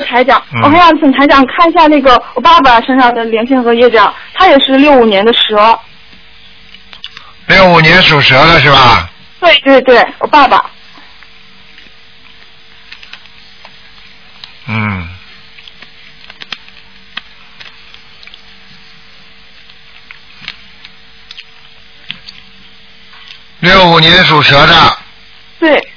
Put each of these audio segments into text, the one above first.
台长，我还想请台长看一下那个我爸爸身上的灵性和业障，他也是65年的蛇。 65年属蛇的是吧？ 对对对，我爸爸。 嗯。65年属蛇的。 对。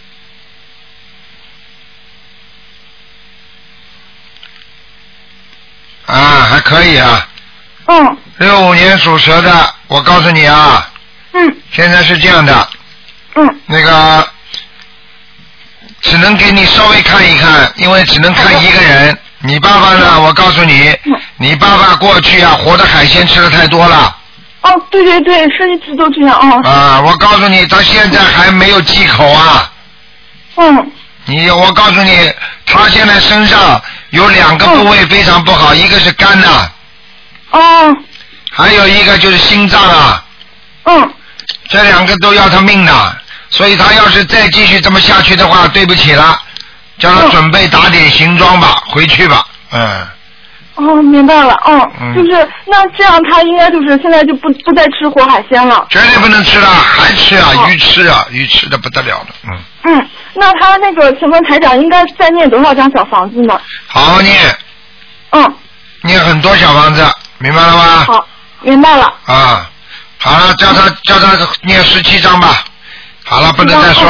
啊，还可以啊。 嗯。 65年属蛇的，我告诉你啊。现在是这样的。那个只能给你稍微看一看，因为只能看一个人。你爸爸呢？我告诉你，你爸爸过去啊，活的海鲜吃的太多了。 哦，对对对，是一直都这样哦。 啊，我告诉你，他现在还没有忌口啊。我告诉你，他现在身上有2个部位非常不好，一个是肝呐。还有一个就是心脏啊。这2个都要他命的，所以他要是再继续这么下去的话，对不起了，叫他准备打点行装吧，回去吧。 明白了。就是那这样，他应该就是现在就不再吃活海鲜了。 绝对不能吃了，还吃啊，鱼吃啊，鱼吃的不得了的。 那他那个，请问台长应该再念多少张小房子呢？ 好好念。念很多小房子，明白了吗？ 好，明白了。 好了，叫他念17张吧。好了，不能再说了。